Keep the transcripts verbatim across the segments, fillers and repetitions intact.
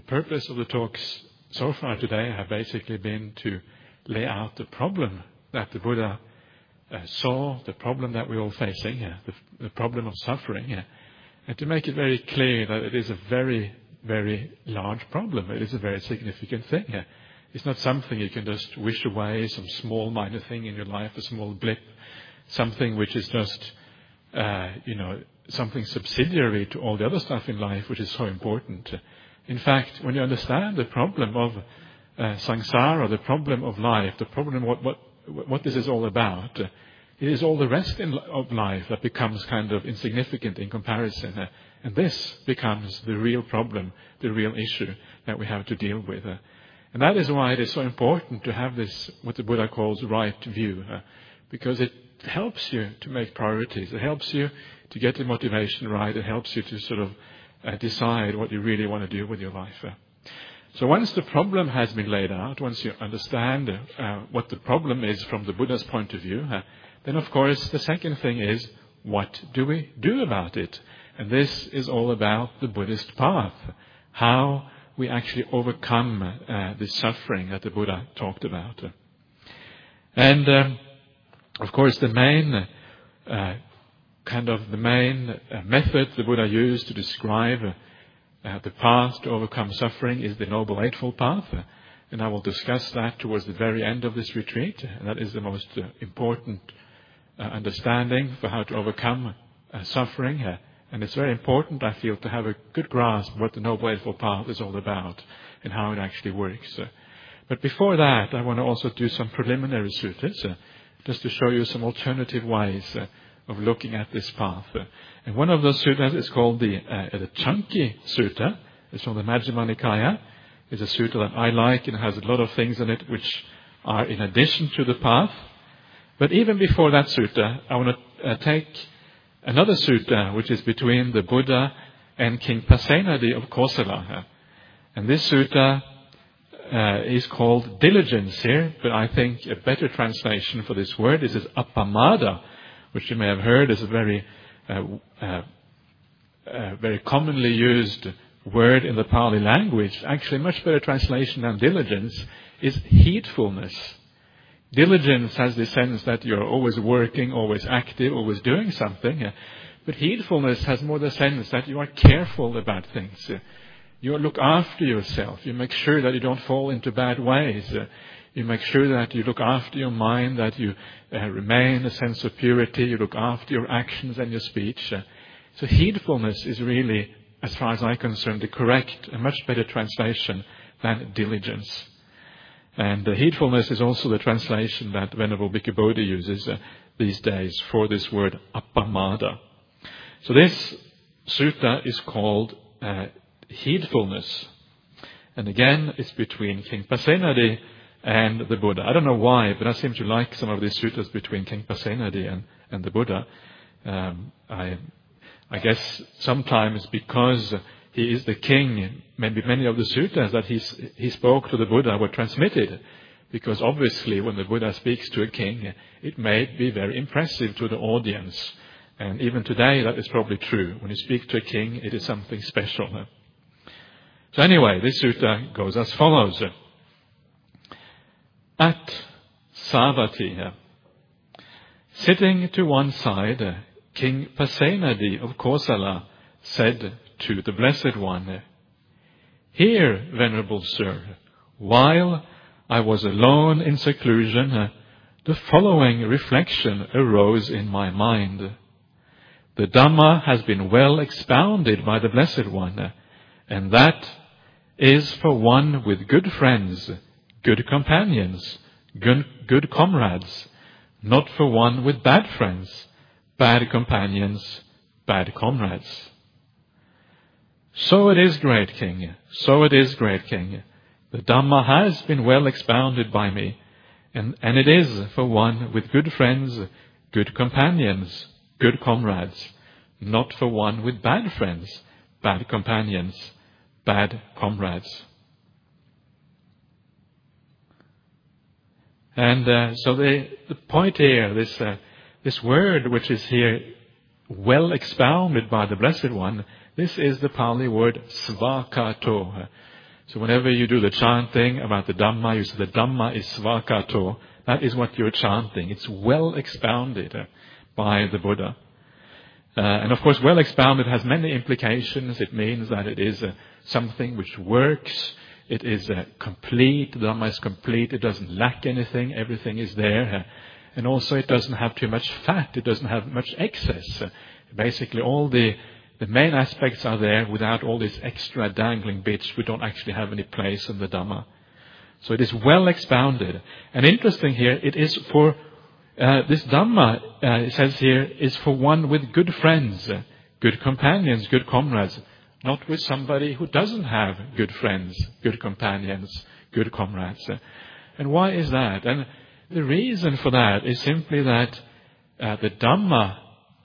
purpose of the talks so far today have basically been to lay out the problem that the Buddha uh, saw, the problem that we're all facing, uh, the, the problem of suffering, uh, and to make it very clear that it is a very, very large problem. It is a very significant thing. Uh, it's not something you can just wish away, some small minor thing in your life, a small blip, something which is just, uh, you know, something subsidiary to all the other stuff in life, which is so important. Uh, in fact, when you understand the problem of uh, samsara, the problem of life, the problem of what, what, what this is all about, uh, it is all the rest in, of life that becomes kind of insignificant in comparison. Uh, and this becomes the real problem, the real issue that we have to deal with. Uh, and that is why it is so important to have this, what the Buddha calls right view, uh, because it helps you to make priorities. It helps you to get the motivation right. It helps you to sort of uh, decide what you really want to do with your life. Uh, So once the problem has been laid out, once you understand uh, what the problem is from the Buddha's point of view, uh, then of course the second thing is, what do we do about it? And this is all about the Buddhist path, how we actually overcome uh, the suffering that the Buddha talked about. And um, of course the main uh, kind of the main uh, method the Buddha used to describe Uh, the path to overcome suffering is the Noble Eightfold Path, uh, and I will discuss that towards the very end of this retreat. And that is the most uh, important uh, understanding for how to overcome uh, suffering. Uh, and it's very important, I feel, to have a good grasp of what the Noble Eightfold Path is all about and how it actually works. Uh, but before that, I want to also do some preliminary suttas, uh, just to show you some alternative ways uh, of looking at this path. Uh, And one of those suttas is called the, uh, the Chanki Sutta. It's from the Majjhima Nikaya. It's a sutta that I like, and it has a lot of things in it which are in addition to the path. But even before that sutta, I want to uh, take another sutta which is between the Buddha and King Pasenadi of Kosala. And this sutta uh, is called diligence here, but I think a better translation for this word is, is appamada, which you may have heard is a very Uh, uh, uh, very commonly used word in the Pali language. Actually, much better translation than diligence is heedfulness. Diligence has the sense that you're always working, always active, always doing something. Uh, but heedfulness has more the sense that you are careful about things. Uh, you look after yourself. You make sure that you don't fall into bad ways. Uh, You make sure that you look after your mind, that you uh, remain a sense of purity. You look after your actions and your speech. Uh, so heedfulness is really, as far as I'm concerned, the correct and much better translation than diligence. And uh, heedfulness is also the translation that Venerable Bhikkhu Bodhi uses uh, these days for this word appamada. So this sutta is called uh, heedfulness. And again, it's between King Pasenadi and the Buddha. I don't know why, but I seem to like some of these suttas between King Pasenadi and, and the Buddha. Um, I, I guess sometimes because he is the king, maybe many of the suttas that he's, he spoke to the Buddha were transmitted. Because obviously when the Buddha speaks to a king, it may be very impressive to the audience. And even today that is probably true. When you speak to a king, it is something special. So anyway, this sutta goes as follows. At Savatthi, sitting to one side, King Pasenadi of Kosala said to the Blessed One, "Here, Venerable Sir, while I was alone in seclusion, the following reflection arose in my mind. The Dhamma has been well expounded by the Blessed One, and that is for one with good friends, good companions, good, good comrades, not for one with bad friends, bad companions, bad comrades. So it is, great King, so it is, great King. The Dhamma has been well expounded by me, and, and it is for one with good friends, good companions, good comrades, not for one with bad friends, bad companions, bad comrades." And uh, so the, the point here, this uh, this word which is here well expounded by the Blessed One, this is the Pali word svakato. So whenever you do the chanting about the Dhamma, you say the Dhamma is svakato. That is what you're chanting. It's well expounded uh, by the Buddha. Uh, and of course, well expounded has many implications. It means that it is uh, something which works. It is uh, complete. The Dhamma is complete. It doesn't lack anything. Everything is there. Uh, and also it doesn't have too much fat. It doesn't have much excess. Uh, basically all the The main aspects are there without all these extra dangling bits which don't actually have any place in the Dhamma. So it is well expounded. And interesting here, it is for, uh, this Dhamma, uh, it says here, is for one with good friends, uh, good companions, good comrades, not with somebody who doesn't have good friends, good companions, good comrades. Uh, and why is that? And the reason for that is simply that uh, the Dhamma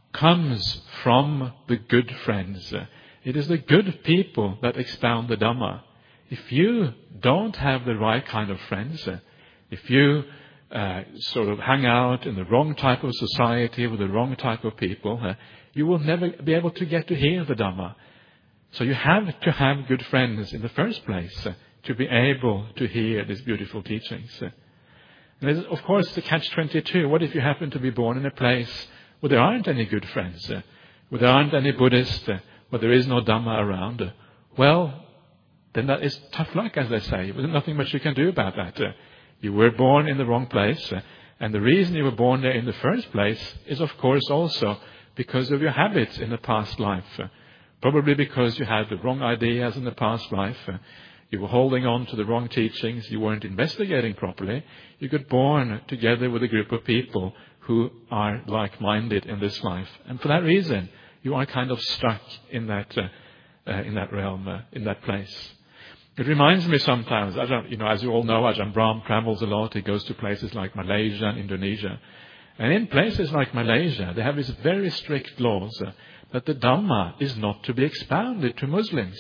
comes from the good friends. It is the good people that expound the Dhamma. If you don't have the right kind of friends, if you uh, sort of hang out in the wrong type of society with the wrong type of people, uh, you will never be able to get to hear the Dhamma. So you have to have good friends in the first place uh, to be able to hear these beautiful teachings. Uh, and there's, of course, the catch twenty-two. What if you happen to be born in a place where there aren't any good friends, uh, where there aren't any Buddhists, uh, where there is no Dhamma around? Uh, well, then that is tough luck, as they say. There's nothing much you can do about that. Uh, you were born in the wrong place, uh, and the reason you were born there in the first place is, of course, also because of your habits in the past life. Uh, probably because you had the wrong ideas in the past life. Uh, you were holding on to the wrong teachings. You weren't investigating properly. You got born together with a group of people who are like-minded in this life. And for that reason, you are kind of stuck in that uh, uh, in that realm, uh, in that place. It reminds me sometimes, Ajahn, you know, as you all know, Ajahn Brahm travels a lot. He goes to places like Malaysia and Indonesia. And in places like Malaysia, they have these very strict laws uh, that the Dhamma is not to be expounded to Muslims.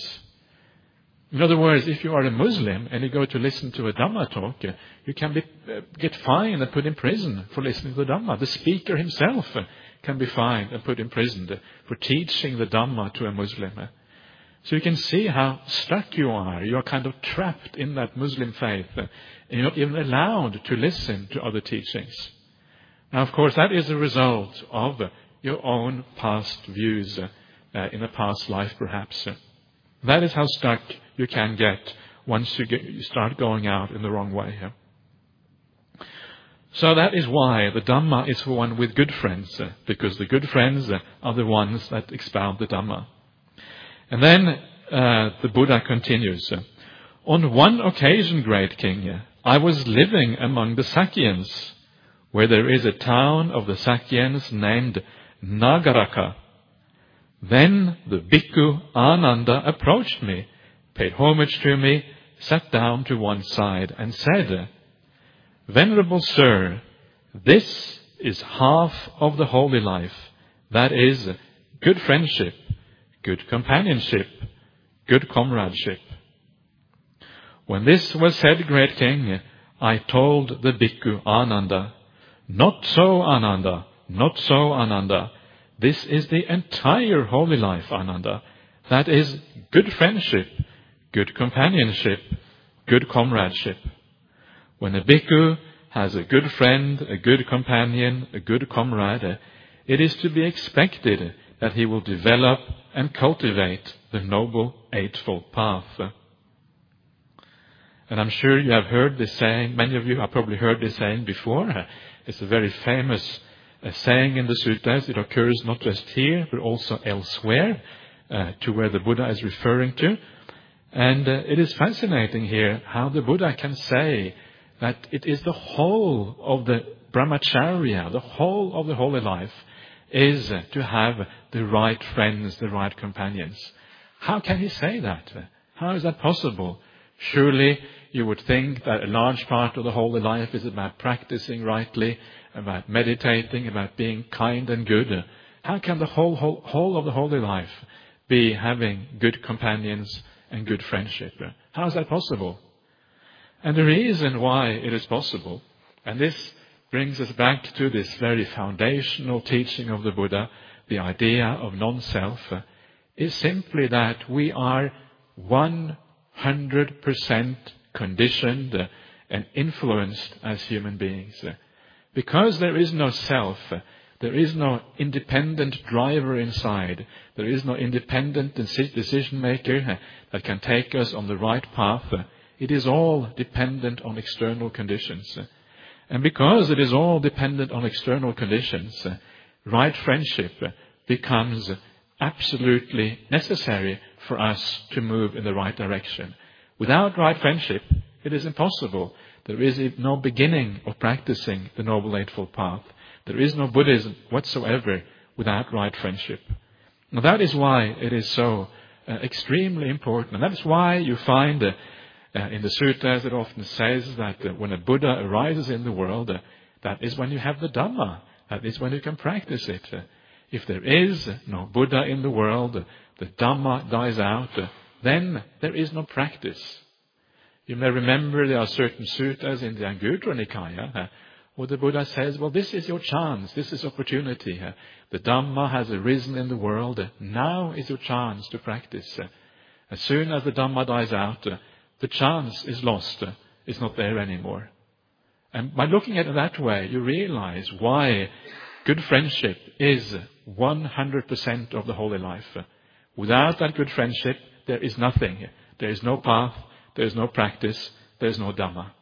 In other words, if you are a Muslim and you go to listen to a Dhamma talk, uh, you can be, uh, get fined and put in prison for listening to the Dhamma. The speaker himself uh, can be fined and put in prison uh, for teaching the Dhamma to a Muslim. Uh. So you can see how stuck you are. You are kind of trapped in that Muslim faith. Uh, and you're not even allowed to listen to other teachings. Now, of course, that is a result of uh, your own past views uh, uh, in a past life, perhaps. Uh. That is how stuck you can get once you, get, you start going out in the wrong way. Yeah? So that is why the Dhamma is for one with good friends, uh, because the good friends uh, are the ones that expound the Dhamma. And then uh, the Buddha continues. Uh, On one occasion, great king, uh, I was living among the Sakyans, where there is a town of the Sakyans named Nagaraka. Then the bhikkhu Ananda approached me, paid homage to me, sat down to one side and said, Venerable Sir, this is half of the holy life. That is, good friendship, good companionship, good comradeship. When this was said, great king, I told the bhikkhu Ananda, Not so, Ananda, not so, Ananda. This is the entire holy life, Ananda. That is good friendship, good companionship, good comradeship. When a bhikkhu has a good friend, a good companion, a good comrade, it is to be expected that he will develop and cultivate the noble Eightfold Path. And I'm sure you have heard this saying, many of you have probably heard this saying before. It's a very famous A saying in the suttas. It occurs not just here, but also elsewhere, uh, to where the Buddha is referring to. And uh, it is fascinating here how the Buddha can say that it is the whole of the brahmacharya, the whole of the holy life, is uh, to have the right friends, the right companions. How can he say that? How is that possible? Surely you would think that a large part of the holy life is about practicing rightly, about meditating, about being kind and good. How can the whole, whole, whole of the holy life be having good companions and good friendship? How is that possible? And the reason why it is possible, and this brings us back to this very foundational teaching of the Buddha, the idea of non-self, is simply that we are one hundred percent conditioned uh, and influenced as human beings. Uh, because there is no self, uh, there is no independent driver inside, there is no independent decision maker uh, that can take us on the right path. Uh, it is all dependent on external conditions. Uh, and because it is all dependent on external conditions, uh, right friendship uh, becomes absolutely necessary for us to move in the right direction. Without right friendship, it is impossible. There is no beginning of practicing the Noble Eightfold Path. There is no Buddhism whatsoever without right friendship. Now that is why it is so uh, extremely important. And that is why you find uh, uh, in the sutras it often says that uh, when a Buddha arises in the world, uh, that is when you have the Dhamma. That is when you can practice it. Uh, if there is no Buddha in the world, uh, the Dhamma dies out, uh, then there is no practice. You may remember there are certain sutras in the Anguttara Nikaya uh, where the Buddha says, well, this is your chance, this is opportunity. Uh, the Dhamma has arisen in the world, uh, now is your chance to practice. Uh, as soon as the Dhamma dies out, uh, the chance is lost, uh, it's not there anymore. And by looking at it that way, you realize why good friendship is one hundred percent of the holy life. Uh, without that good friendship, there is nothing. There is no path. There is no practice. There is no Dhamma.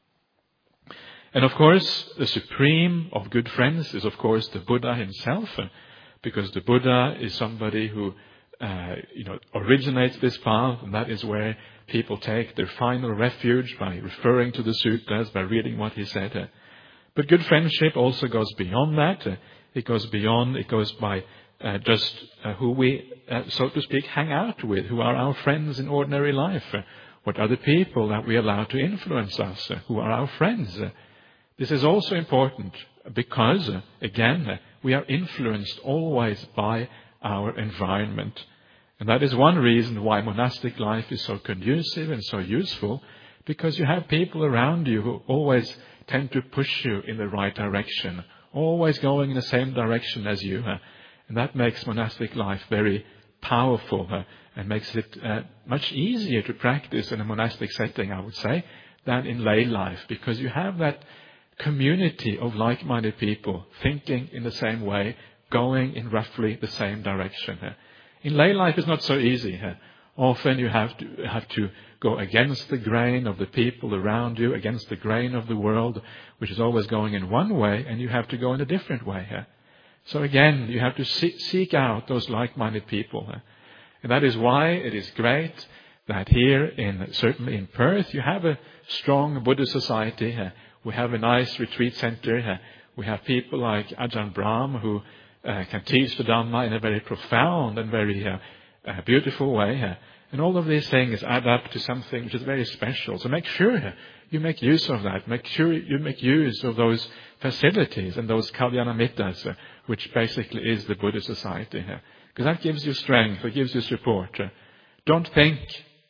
And of course, the supreme of good friends is of course the Buddha himself, because the Buddha is somebody who, uh, you know, originates this path, and that is where people take their final refuge by referring to the sutras, by reading what he said. But good friendship also goes beyond that. It goes beyond. It goes by uh, just uh, who we, uh, so to speak, hang out with, who are our friends in ordinary life. What are the people that we allow to influence us? Who are our friends? This is also important because, again, we are influenced always by our environment. And that is one reason why monastic life is so conducive and so useful, because you have people around you who always tend to push you in the right direction, always going in the same direction as you. And that makes monastic life very powerful uh, and makes it uh, much easier to practice in a monastic setting, I would say, than in lay life, because you have that community of like-minded people thinking in the same way, going in roughly the same direction. Uh. In lay life, it's not so easy. Uh. Often you have to have to go against the grain of the people around you, against the grain of the world, which is always going in one way, and you have to go in a different way. Uh. So again, you have to seek out those like-minded people. And that is why it is great that here, in certainly in Perth, you have a strong Buddhist society. We have a nice retreat center. We have people like Ajahn Brahm who uh, can teach the Dhamma in a very profound and very uh, uh, beautiful way. And all of these things add up to something which is very special. So make sure you make use of that. Make sure you make use of those facilities and those Kalyana Mittas, uh, which basically is the Buddhist society. Uh, because that gives you strength, it gives you support. Uh, don't think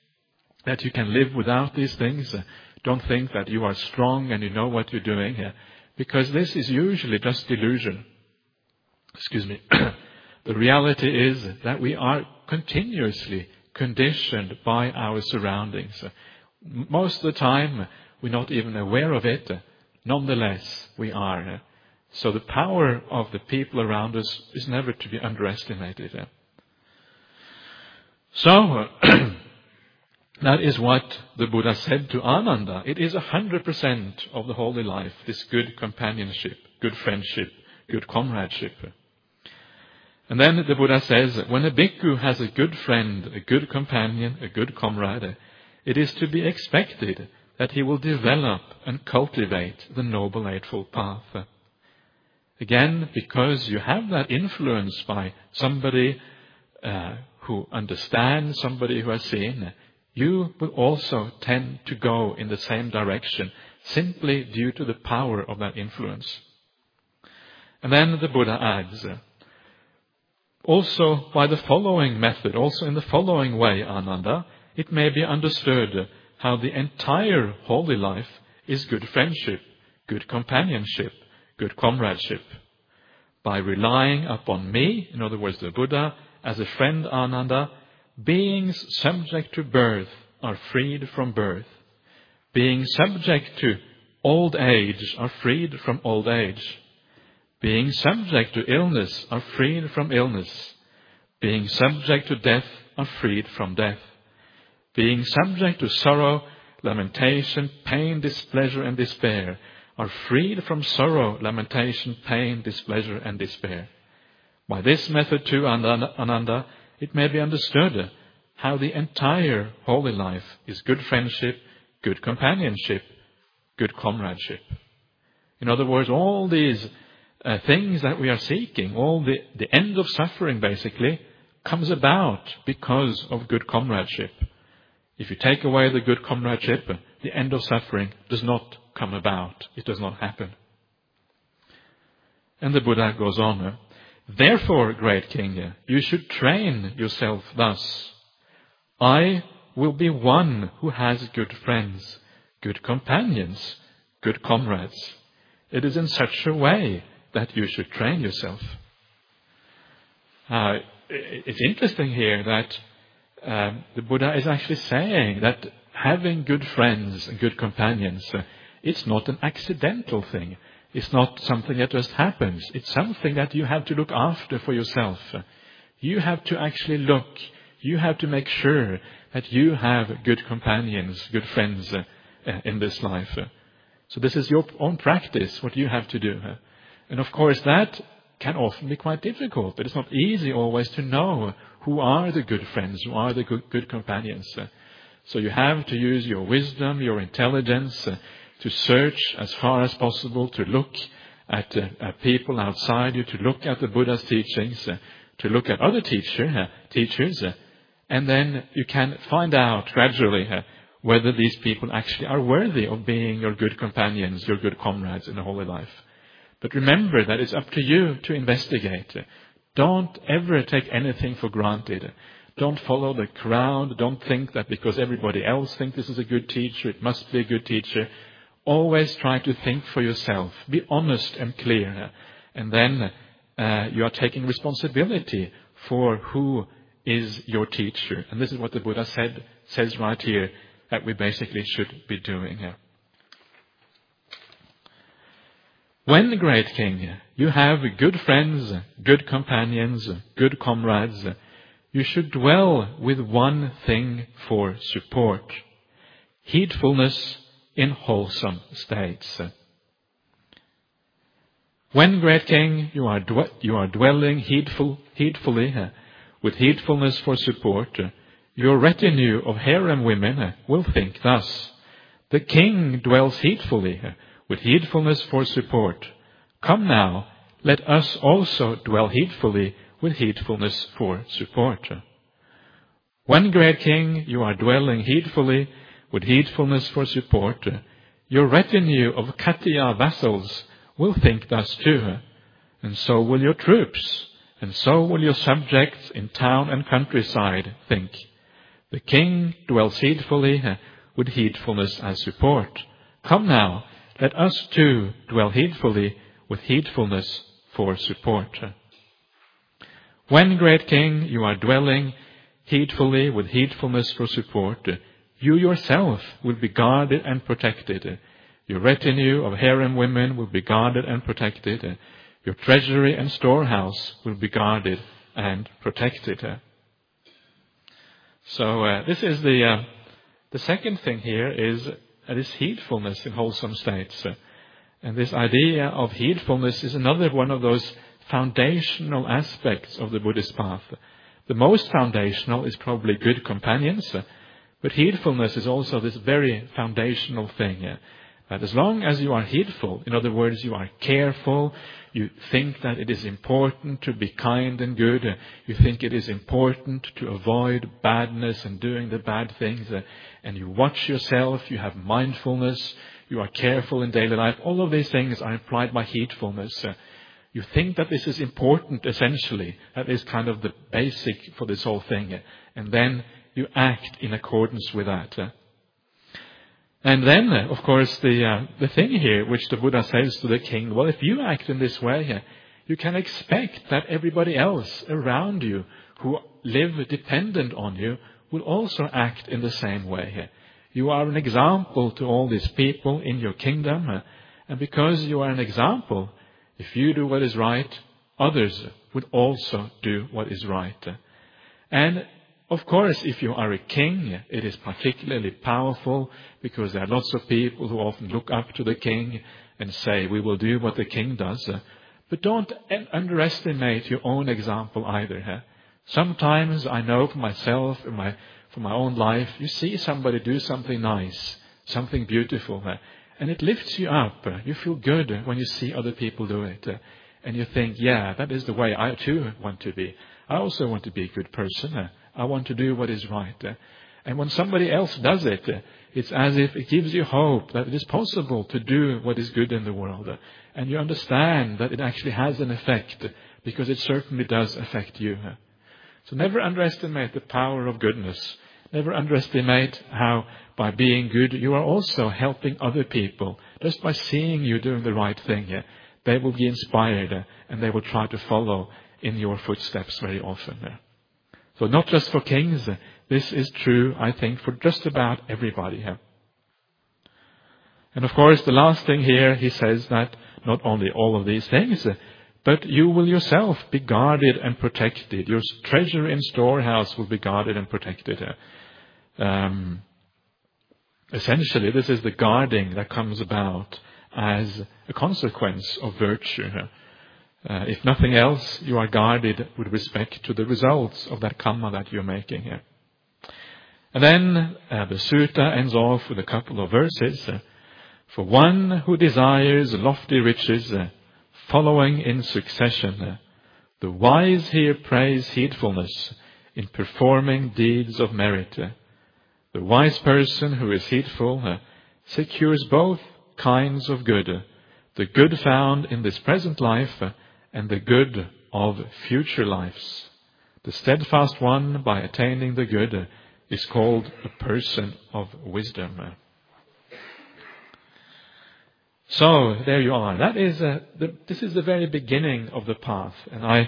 that you can live without these things. Uh, don't think that you are strong and you know what you're doing. Uh, because this is usually just delusion. Excuse me. The reality is that we are continuously conditioned by our surroundings. Uh, most of the time, we're not even aware of it. Uh, nonetheless, we are. Uh, So the power of the people around us is never to be underestimated. So, that is what the Buddha said to Ananda. It is a hundred percent of the holy life, this good companionship, good friendship, good comradeship. And then the Buddha says, when a bhikkhu has a good friend, a good companion, a good comrade, it is to be expected that he will develop and cultivate the Noble Eightfold Path. Again, because you have that influence by somebody uh, who understands, somebody who has seen, you will also tend to go in the same direction, simply due to the power of that influence. And then the Buddha adds, also by the following method, also in the following way, Ananda, it may be understood how the entire holy life is good friendship, good companionship, good comradeship. By relying upon me, in other words the Buddha, as a friend Ananda, beings subject to birth are freed from birth. Being subject to old age are freed from old age. Being subject to illness are freed from illness. Being subject to death are freed from death. Being subject to sorrow, lamentation, pain, displeasure, and despair are freed from sorrow, lamentation, pain, displeasure, and despair. By this method too, Ananda, it may be understood how the entire holy life is good friendship, good companionship, good comradeship. In other words, all these uh, things that we are seeking, all the, the end of suffering basically, comes about because of good comradeship. If you take away the good comradeship, the end of suffering does not come about. It does not happen. And the Buddha goes on, therefore, great king, you should train yourself thus. I will be one who has good friends, good companions, good comrades. It is in such a way that you should train yourself. Uh, it's interesting here that um, the Buddha is actually saying that having good friends and good companions, uh, it's not an accidental thing. It's not something that just happens. It's something that you have to look after for yourself. You have to actually look. You have to make sure that you have good companions, good friends uh, in this life. So this is your own practice, what you have to do. And of course that can often be quite difficult. It is not easy always to know who are the good friends, who are the good, good companions. So you have to use your wisdom, your intelligence, uh, to search as far as possible, to look at, uh, at people outside you, to look at the Buddha's teachings, uh, to look at other teacher, uh, teachers, uh, and then you can find out gradually uh, whether these people actually are worthy of being your good companions, your good comrades in the holy life. But remember that it's up to you to investigate. Don't ever take anything for granted. Don't follow the crowd. Don't think that because everybody else thinks this is a good teacher, it must be a good teacher. Always try to think for yourself. Be honest and clear. And then uh, you are taking responsibility for who is your teacher. And this is what the Buddha said, says right here that we basically should be doing here. When, great king, you have good friends, good companions, good comrades, you should dwell with one thing for support: heedfulness in wholesome states. When, great king, you are dwe- you are dwelling heedful, heedfully, uh, with heedfulness for support, uh, your retinue of harem women uh, will think thus: the king dwells heedfully, uh, with heedfulness for support. Come now, let us also dwell heedfully with heedfulness for support. When, great king, you are dwelling heedfully with heedfulness for support, your retinue of Khattiya vassals will think thus too, and so will your troops, and so will your subjects in town and countryside think. The king dwells heedfully with heedfulness as support. Come now, let us too dwell heedfully with heedfulness for support. When, great king, you are dwelling heedfully with heedfulness for support, you yourself will be guarded and protected. Your retinue of harem women will be guarded and protected. Your treasury and storehouse will be guarded and protected. So uh, this is the uh, the second thing here is uh, this heedfulness in wholesome states. And this idea of heedfulness is another one of those foundational aspects of the Buddhist path. The most foundational is probably good companions, but heedfulness is also this very foundational thing. That as long as you are heedful, in other words, you are careful, you think that it is important to be kind and good, you think it is important to avoid badness and doing the bad things, and you watch yourself, you have mindfulness, you are careful in daily life. All of these things are implied by heedfulness. Uh, you think that this is important, essentially. That is kind of the basic for this whole thing. Uh, and then you act in accordance with that. Uh. And then, uh, of course, the uh, the thing here, which the Buddha says to the king, well, if you act in this way, uh, you can expect that everybody else around you who live dependent on you will also act in the same way. You are an example to all these people in your kingdom, and because you are an example, if you do what is right, others would also do what is right. And of course, if you are a king, it is particularly powerful because there are lots of people who often look up to the king and say, we will do what the king does. But don't underestimate your own example either. Sometimes I know for myself, in my, for my own life, you see somebody do something nice, something beautiful, and it lifts you up. You feel good when you see other people do it. And you think, yeah, that is the way I too want to be. I also want to be a good person. I want to do what is right. And when somebody else does it, it's as if it gives you hope that it is possible to do what is good in the world. And you understand that it actually has an effect, because it certainly does affect you. So never underestimate the power of goodness. Never underestimate how by being good you are also helping other people. Just by seeing you doing the right thing, they will be inspired and they will try to follow in your footsteps very often. So not just for kings, this is true, I think, for just about everybody. And of course, the last thing here, he says that not only all of these things, but you will yourself be guarded and protected. Your treasure in storehouse will be guarded and protected. Um, essentially, this is the guarding that comes about as a consequence of virtue. Uh, if nothing else, you are guarded with respect to the results of that karma that you're making here. And then uh, the sutta ends off with a couple of verses. Uh, For one who desires lofty riches, uh, following in succession, uh, the wise here praise heedfulness in performing deeds of merit. Uh, the wise person who is heedful uh, secures both kinds of good, uh, the good found in this present life uh, and the good of future lives. The steadfast one, by attaining the good, uh, is called a person of wisdom. So there you are. That is uh, the, this is the very beginning of the path, and I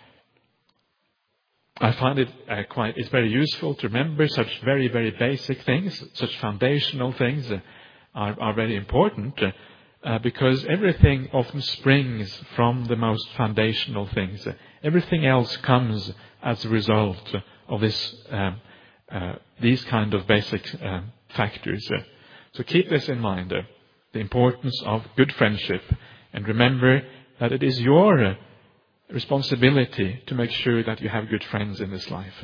I find it uh, quite it's very useful to remember such very very basic things, such foundational things uh, are are very important uh, uh, because everything often springs from the most foundational things. Uh, everything else comes as a result of this um, uh, these kind of basic uh, factors. Uh, so keep this in mind. Uh, The importance of good friendship, and remember that it is your responsibility to make sure that you have good friends in this life.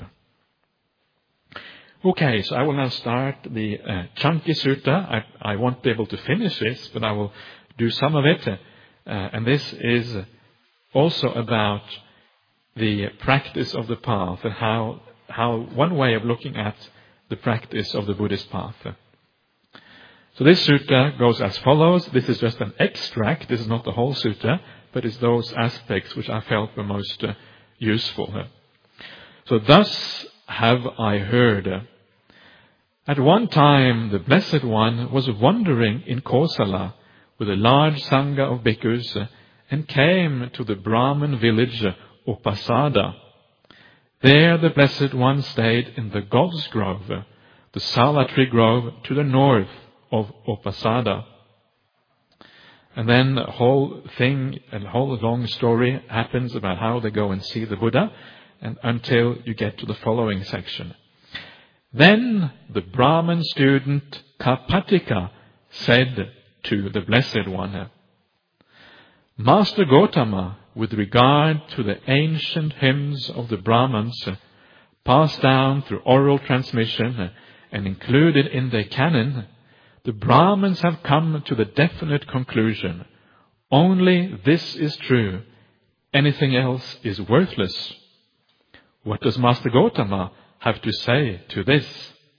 Okay, so I will now start the uh, Chanki Sutta. I, I won't be able to finish this, but I will do some of it. Uh, and this is also about the practice of the path and how how one way of looking at the practice of the Buddhist path. So this sutta goes as follows. This is just an extract. This is not the whole sutta, but it's those aspects which I felt were most uh, useful. So thus have I heard. At one time the Blessed One was wandering in Kosala with a large sangha of bhikkhus and came to the Brahmin village Upasada. There the Blessed One stayed in the God's Grove, the Sala tree grove to the north of Upasada. And then the whole thing, a whole long story happens about how they go and see the Buddha, and until you get to the following section. Then the Brahmin student Kapatika said to the Blessed One, Master Gotama, with regard to the ancient hymns of the Brahmins, passed down through oral transmission and included in their canon, the Brahmins have come to the definite conclusion, only this is true, anything else is worthless. What does Master Gotama have to say to this?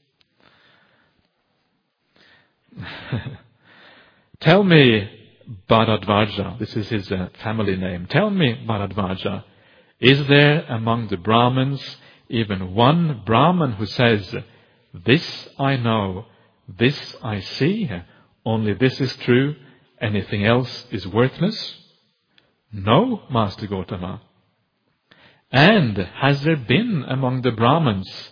Tell me, Bharadvaja, this is his uh, family name, tell me, Bharadvaja, is there among the Brahmins even one Brahman who says, this I know, this I see, only this is true, anything else is worthless? No, Master Gotama. And has there been among the Brahmins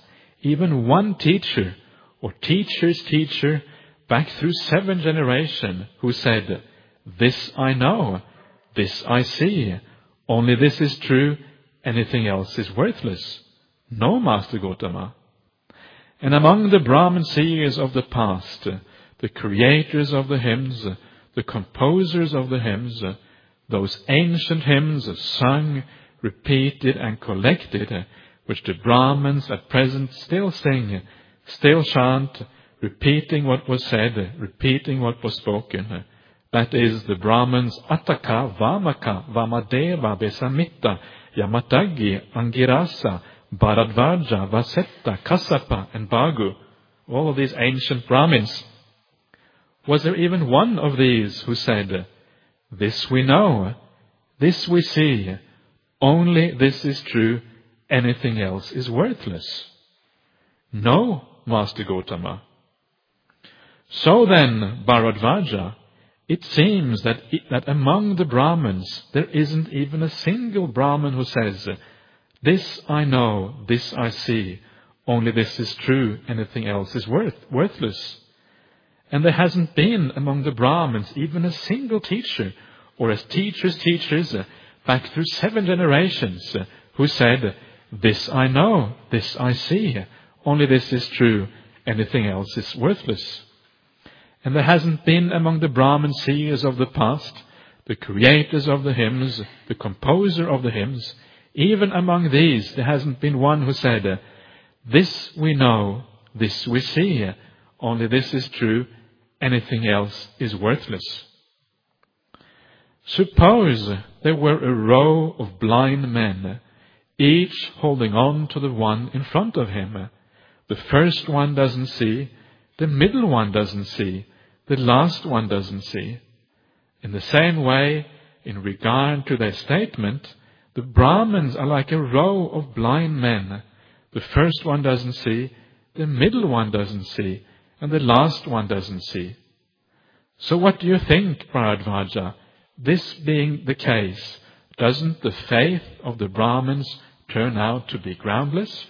even one teacher or teacher's teacher back through seven generations who said, "This I know, this I see, only this is true, anything else is worthless"? No, Master Gotama. And among the Brahmin seers of the past, the creators of the hymns, the composers of the hymns, those ancient hymns sung, repeated and collected, which the Brahmins at present still sing, still chant, repeating what was said, repeating what was spoken. That is the Brahmins Attaka, Vamaka, Vamadeva, Besamitta, Yamatagi, Angirasa, Bharadvaja, Vasetta, Kassapa, and Bhagu. All of these ancient Brahmins. Was there even one of these who said, "This we know, this we see, only this is true, anything else is worthless"? No, Master Gotama. So then, Bharadvaja, it seems that, that among the Brahmins, there isn't even a single Brahmin who says, "This I know, this I see, only this is true, anything else is worth, worthless." And there hasn't been among the Brahmins even a single teacher, or as teachers' teachers, back through seven generations, who said, "This I know, this I see, only this is true, anything else is worthless." And there hasn't been among the Brahmin seers of the past, the creators of the hymns, the composer of the hymns, even among these there hasn't been one who said, "This we know, this we see, only this is true, anything else is worthless." Suppose there were a row of blind men, each holding on to the one in front of him. The first one doesn't see, the middle one doesn't see, the last one doesn't see. In the same way, in regard to their statement, the Brahmins are like a row of blind men. The first one doesn't see, the middle one doesn't see, and the last one doesn't see. So what do you think, Bharadvaja? This being the case, doesn't the faith of the Brahmins turn out to be groundless?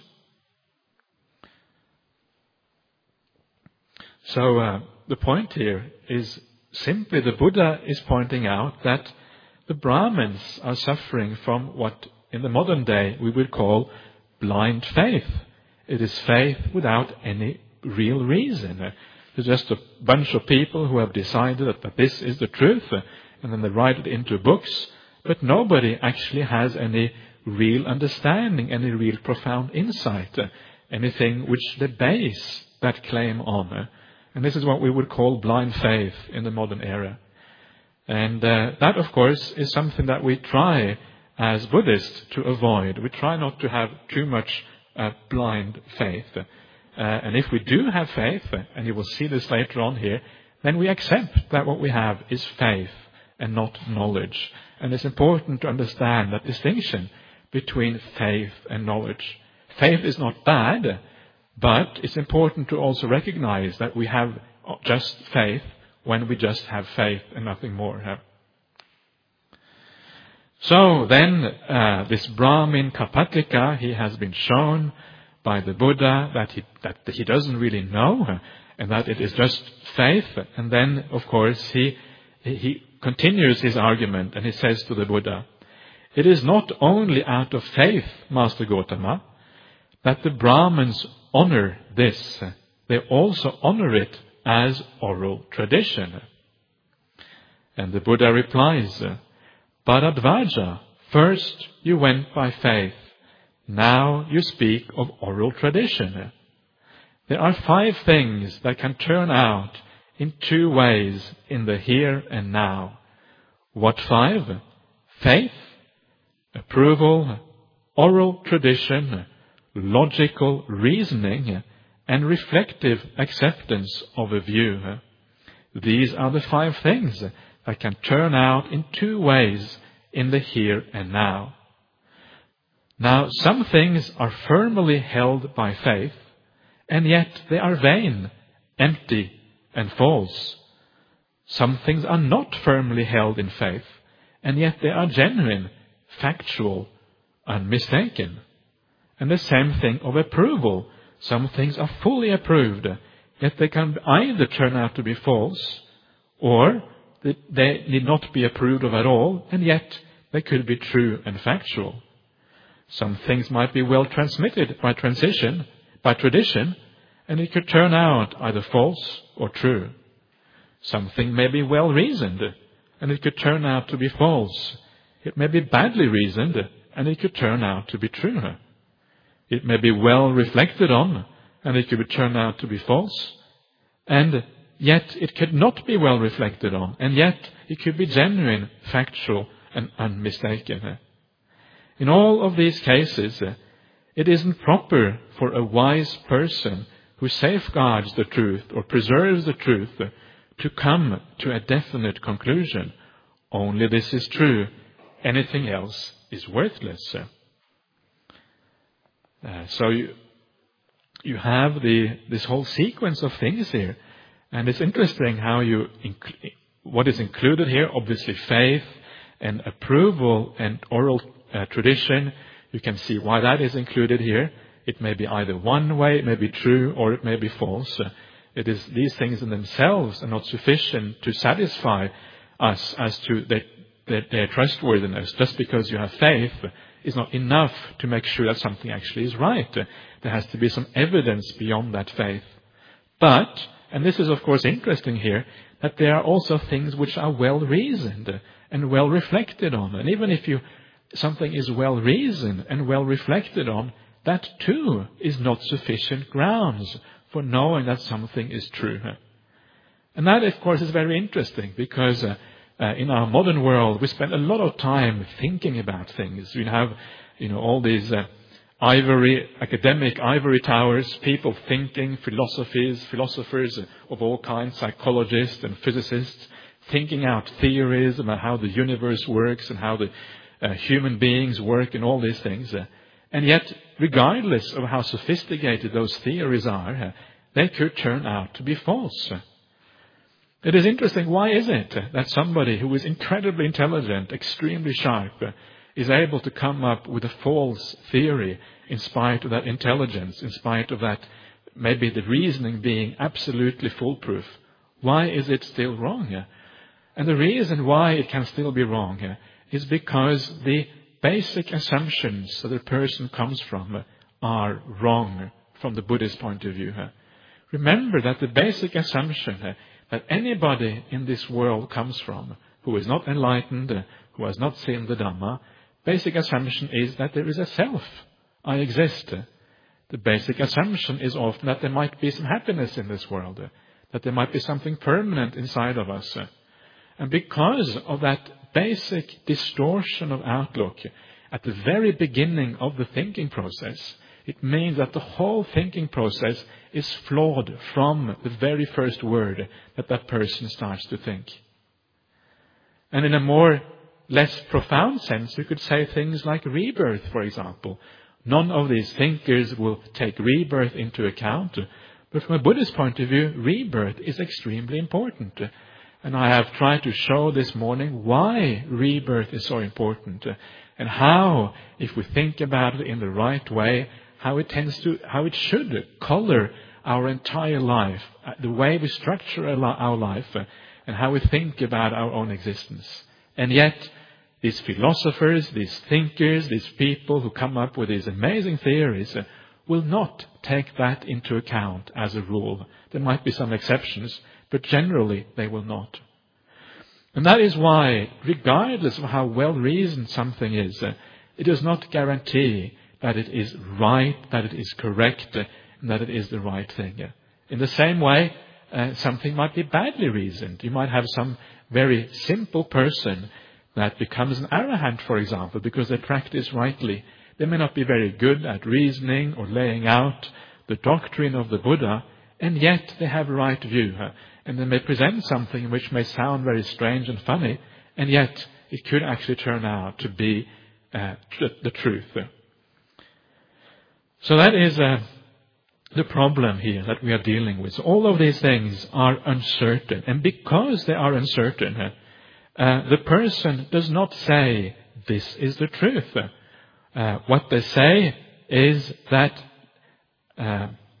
So uh, the point here is simply the Buddha is pointing out that the Brahmins are suffering from what in the modern day we would call blind faith. It is faith without any real reason. There's just a bunch of people who have decided that, that this is the truth, and then they write it into books, but nobody actually has any real understanding, any real profound insight, anything which they base that claim on. And this is what we would call blind faith in the modern era. And uh, that, of course, is something that we try as Buddhists to avoid. We try not to have too much uh, blind faith. Uh, and if we do have faith, and you will see this later on here, then we accept that what we have is faith and not knowledge. And it's important to understand that distinction between faith and knowledge. Faith is not bad, but it's important to also recognize that we have just faith when we just have faith and nothing more. So then, uh, this Brahmin Kapatika, he has been shown by the Buddha that he, that he doesn't really know, and that it is just faith. And then, of course, he, he continues his argument, and he says to the Buddha, "It is not only out of faith, Master Gotama, that the Brahmins honor this. They also honor it as oral tradition." And the Buddha replies, "Bharadvaja, first you went by faith. Now you speak of oral tradition. There are five things that can turn out in two ways in the here and now." What five? Faith, approval, oral tradition, logical reasoning, and reflective acceptance of a view. These are the five things that can turn out in two ways in the here and now. Now, some things are firmly held by faith, and yet they are vain, empty, and false. Some things are not firmly held in faith, and yet they are genuine, factual, and mistaken. And the same thing of approval. Some things are fully approved, yet they can either turn out to be false, or they need not be approved of at all, and yet they could be true and factual. Some things might be well transmitted by transition, by tradition, and it could turn out either false or true. Something may be well reasoned, and it could turn out to be false. It may be badly reasoned, and it could turn out to be true. It may be well reflected on, and it could turn out to be false. And yet it could not be well reflected on, and yet it could be genuine, factual, and unmistaken. In all of these cases, it isn't proper for a wise person who safeguards the truth or preserves the truth to come to a definite conclusion. Only this is true. Anything else is worthless. Uh, so you, you have the this whole sequence of things here. And it's interesting how you, inc- what is included here, obviously faith and approval and oral uh, tradition. You can see why that is included here. It may be either one way, it may be true, or it may be false. Uh, it is these things in themselves are not sufficient to satisfy us as to their, their, their trustworthiness. Just because you have faith is not enough to make sure that something actually is right. Uh, there has to be some evidence beyond that faith. But, and this is of course interesting here, that there are also things which are well reasoned and well reflected on. And even if you something is well reasoned and well reflected on, that too is not sufficient grounds for knowing that something is true. And that, of course, is very interesting because uh, uh, in our modern world we spend a lot of time thinking about things. We have, you know, all these uh, ivory, academic ivory towers, people thinking, philosophies, philosophers of all kinds, psychologists and physicists, thinking out theories about how the universe works and how the uh, human beings work and all these things. Uh, and yet, regardless of how sophisticated those theories are, uh, they could turn out to be false. It is interesting, why is it that somebody who is incredibly intelligent, extremely sharp, uh, is able to come up with a false theory in spite of that intelligence, in spite of that maybe the reasoning being absolutely foolproof? Why is it still wrong? And the reason why it can still be wrong is because the basic assumptions that a person comes from are wrong from the Buddhist point of view. Remember that the basic assumption that anybody in this world comes from who is not enlightened, who has not seen the Dhamma, basic assumption is that there is a self. I exist. The basic assumption is often that there might be some happiness in this world, that there might be something permanent inside of us. And because of that basic distortion of outlook at the very beginning of the thinking process, it means that the whole thinking process is flawed from the very first word that that person starts to think. And in a more less profound sense, we could say things like rebirth, for example. None of these thinkers will take rebirth into account. But from a Buddhist point of view, rebirth is extremely important. And I have tried to show this morning why rebirth is so important. And how, if we think about it in the right way, how it tends to, how it should color our entire life, the way we structure our life, and how we think about our own existence. And yet, these philosophers, these thinkers, these people who come up with these amazing theories uh, will not take that into account as a rule. There might be some exceptions, but generally they will not. And that is why, regardless of how well-reasoned something is, uh, it does not guarantee that it is right, that it is correct, uh, and that it is the right thing. Uh, in the same way, uh, something might be badly reasoned. You might have some very simple person that becomes an arahant, for example, because they practice rightly. They may not be very good at reasoning or laying out the doctrine of the Buddha, and yet they have a right view. And they may present something which may sound very strange and funny, and yet it could actually turn out to be uh, the truth. So that is uh, the problem here that we are dealing with. So all of these things are uncertain, and because they are uncertain, uh, Uh, the person does not say, this is the truth. Uh, what they say is that uh,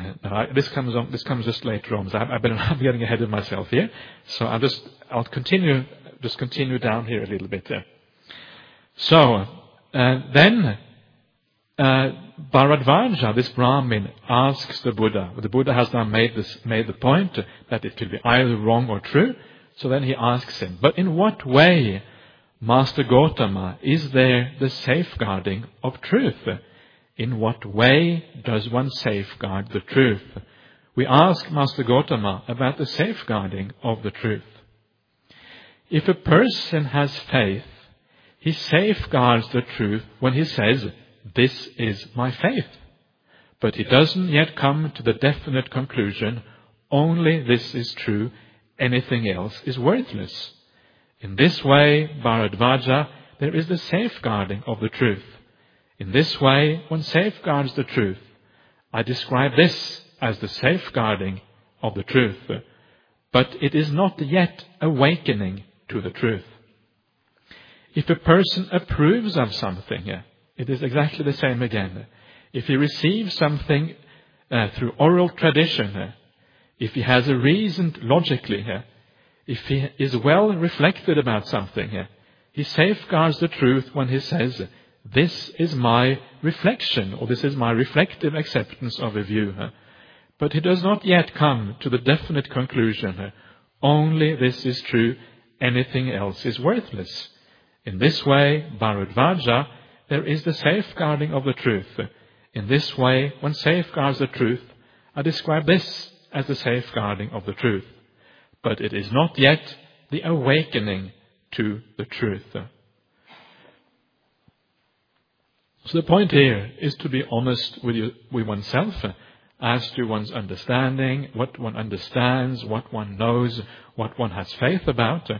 No, I, this comes on. This comes just later on. So I, I've been, I'm getting ahead of myself here. So I'll just I'll continue just continue down here a little bit there. So uh, then uh, Bharadvaja, this Brahmin, asks the Buddha. The Buddha has now made this made the point that it could be either wrong or true. So then he asks him, but in what way, Master Gotama, is there the safeguarding of truth? In what way does one safeguard the truth? We ask Master Gotama about the safeguarding of the truth. If a person has faith, he safeguards the truth when he says, "This is my faith." But he doesn't yet come to the definite conclusion, only this is true, anything else is worthless. In this way, Bharadvaja, there is the safeguarding of the truth. In this way, one safeguards the truth. I describe this as the safeguarding of the truth. But it is not yet awakening to the truth. If a person approves of something, it is exactly the same again. If he receives something uh, through oral tradition, if he has a reason logically, if he is well reflected about something, he safeguards the truth when he says, "This is my reflection," or "This is my reflective acceptance of a view." But he does not yet come to the definite conclusion, only this is true, anything else is worthless. In this way, Bharadvaja, there is the safeguarding of the truth. In this way, one safeguards the truth. I describe this as the safeguarding of the truth. But it is not yet the awakening to the truth. So the point here is to be honest with, you, with oneself as to one's understanding, what one understands, what one knows, what one has faith about.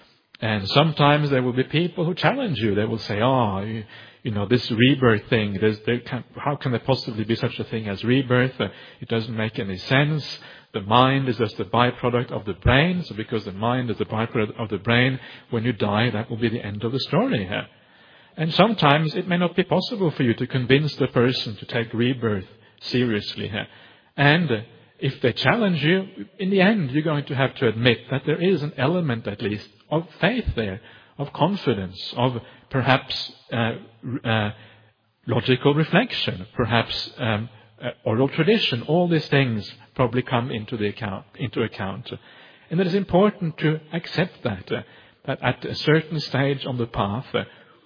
And sometimes there will be people who challenge you. They will say, oh, you, you know, this rebirth thing, there's, there can, how can there possibly be such a thing as rebirth? Uh, it doesn't make any sense. The mind is just a byproduct of the brain. So because the mind is a byproduct of the brain, when you die, that will be the end of the story here. And sometimes it may not be possible for you to convince the person to take rebirth seriously here. And uh, if they challenge you, in the end, you're going to have to admit that there is an element, at least, of faith there, of confidence, of perhaps uh, uh, logical reflection, perhaps um, uh, oral tradition. All these things probably come into the account, into account. And it is important to accept that, uh, that at a certain stage on the path, uh,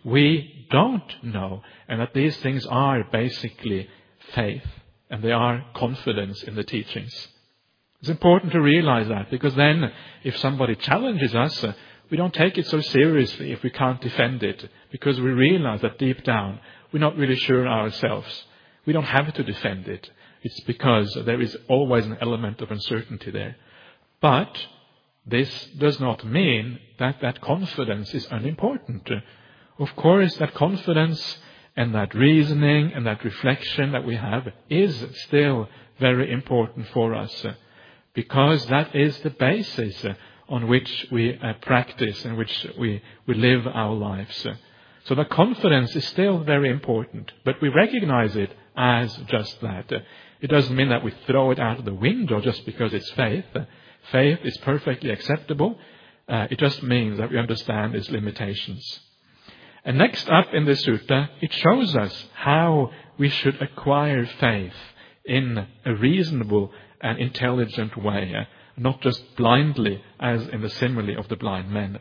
we don't know, and that these things are basically faith, and they are confidence in the teachings. It's important to realize that, because then if somebody challenges us, uh, we don't take it so seriously if we can't defend it, because we realize that deep down we're not really sure ourselves. We don't have to defend it. It's because there is always an element of uncertainty there. But this does not mean that that confidence is unimportant. Of course, that confidence and that reasoning and that reflection that we have is still very important for us, because that is the basis on which we uh, practice and which we, we live our lives. So the confidence is still very important, but we recognize it as just that. It doesn't mean that we throw it out of the window just because it's faith. Faith is perfectly acceptable. Uh, it just means that we understand its limitations. And next up in the sutta, it shows us how we should acquire faith in a reasonable and intelligent way, not just blindly, as in the simile of the blind men.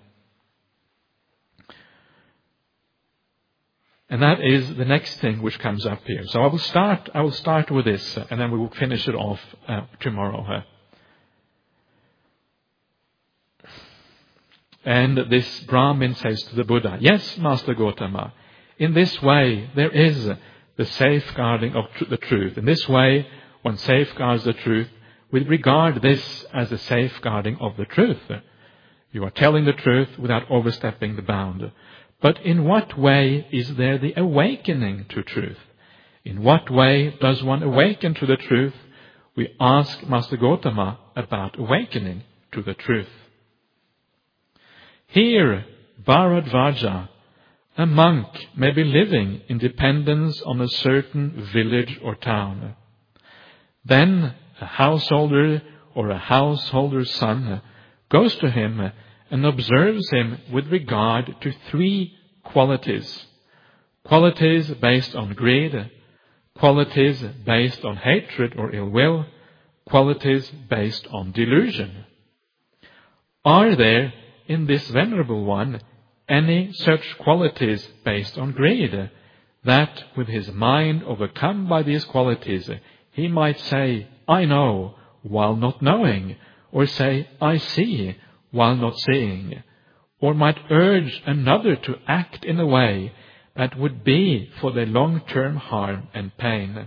And that is the next thing which comes up here. So I will start. I will start with this, and then we will finish it off uh, tomorrow. And this Brahmin says to the Buddha, "Yes, Master Gotama, in this way there is the safeguarding of tr- the truth. In this way one safeguards the truth. We regard this as the safeguarding of the truth. You are telling the truth without overstepping the bound. But in what way is there the awakening to truth? In what way does one awaken to the truth? We ask Master Gotama about awakening to the truth. Here, Bharadvaja, a monk may be living in dependence on a certain village or town. Then a householder or a householder's son goes to him and observes him with regard to three qualities. Qualities based on greed, qualities based on hatred or ill will, qualities based on delusion. Are there in this venerable one any such qualities based on greed, that with his mind overcome by these qualities, he might say, I know, while not knowing, or say, I see, while not seeing, or might urge another to act in a way that would be for their long-term harm and pain?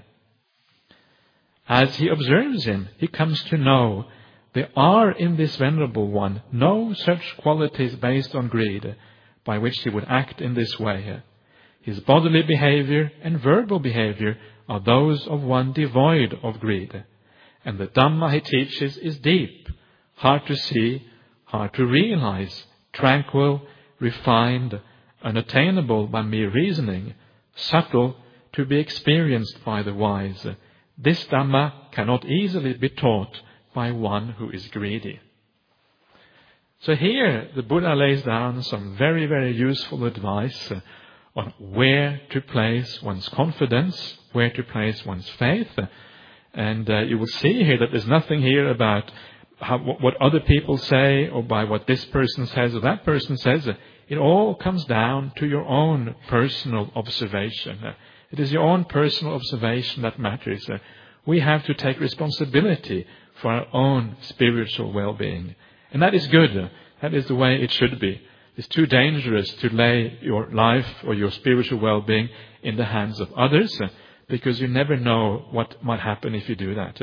As he observes him, he comes to know there are in this venerable one no such qualities based on greed by which he would act in this way. His bodily behavior and verbal behavior are those of one devoid of greed. And the Dhamma he teaches is deep, hard to see, hard to realize, tranquil, refined, unattainable by mere reasoning, subtle to be experienced by the wise. This Dhamma cannot easily be taught by one who is greedy. So here the Buddha lays down some very, very useful advice on where to place one's confidence, where to place one's faith. And uh, you will see here that there's nothing here about how, what other people say or by what this person says or that person says. It all comes down to your own personal observation. It is your own personal observation that matters. We have to take responsibility for our own spiritual well-being. And that is good. That is the way it should be. It's too dangerous to lay your life or your spiritual well-being in the hands of others, because you never know what might happen if you do that.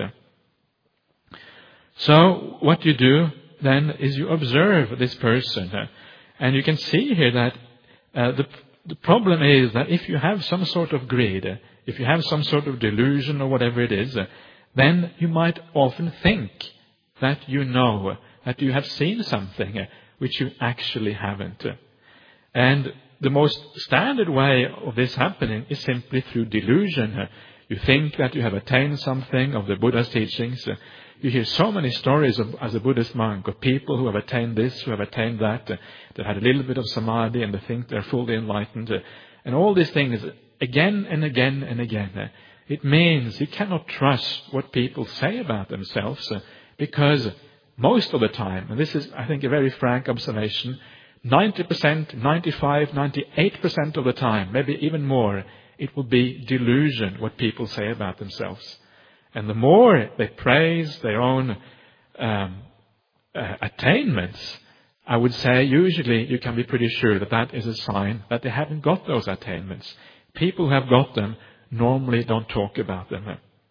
So what you do then is you observe this person. And you can see here that uh, the, the problem is that if you have some sort of greed, if you have some sort of delusion or whatever it is, then you might often think that you know, that you have seen something which you actually haven't. And the most standard way of this happening is simply through delusion. You think that you have attained something of the Buddha's teachings. You hear so many stories of, as a Buddhist monk, of people who have attained this, who have attained that, that had a little bit of samadhi and they think they're fully enlightened. And all these things, again and again and again. It means you cannot trust what people say about themselves, because most of the time, and this is, I think, a very frank observation, ninety percent, ninety-five, ninety-eight percent of the time, maybe even more, it will be delusion what people say about themselves. And the more they praise their own um, uh, attainments, I would say usually you can be pretty sure that that is a sign that they haven't got those attainments. People who have got them normally don't talk about them.